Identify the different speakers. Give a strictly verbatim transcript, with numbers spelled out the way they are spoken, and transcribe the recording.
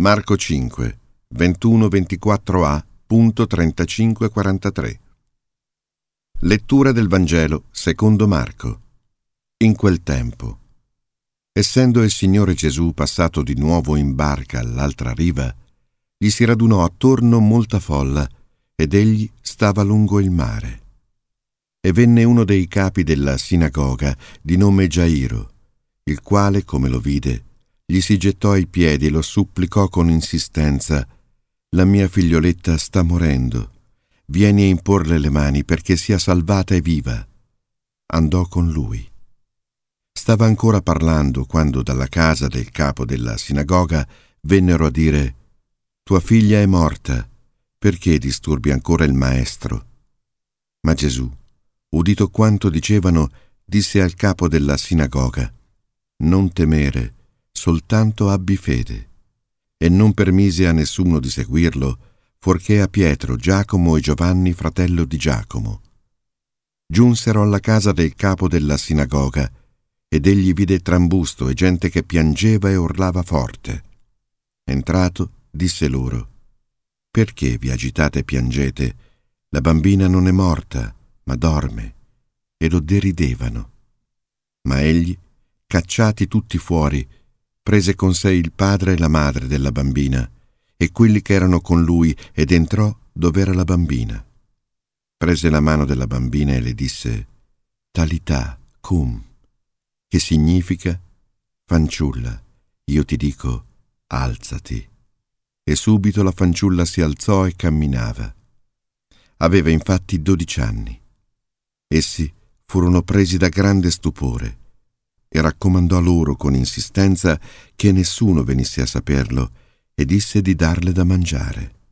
Speaker 1: Marco cinque, ventuno ventiquattro a, trentacinque quarantatré. Lettura del Vangelo secondo Marco. In quel tempo, essendo il Signore Gesù passato di nuovo in barca all'altra riva, gli si radunò attorno molta folla ed egli stava lungo il mare. E venne uno dei capi della sinagoga di nome Gairo, il quale, come lo vide, gli si gettò ai piedi e lo supplicò con insistenza: «La mia figlioletta sta morendo, vieni a imporle le mani perché sia salvata e viva». Andò con lui. Stava ancora parlando quando dalla casa del capo della sinagoga vennero a dire: «Tua figlia è morta, perché disturbi ancora il maestro?» Ma Gesù, udito quanto dicevano, disse al capo della sinagoga: «Non temere, soltanto abbi fede». E non permise a nessuno di seguirlo, fuorché a Pietro, Giacomo e Giovanni, fratello di Giacomo. Giunsero alla casa del capo della sinagoga, ed egli vide trambusto e gente che piangeva e urlava forte. Entrato, disse loro: «Perché vi agitate e piangete? La bambina non è morta, ma dorme». E lo deridevano. Ma egli, cacciati tutti fuori, prese con sé il padre e la madre della bambina e quelli che erano con lui ed entrò dov'era la bambina. Prese la mano della bambina e le disse: «Talità cum», che significa: «Fanciulla, io ti dico, alzati». E subito la fanciulla si alzò e camminava. Aveva infatti dodici anni. Essi furono presi da grande stupore e raccomandò loro con insistenza che nessuno venisse a saperlo e disse di darle da mangiare.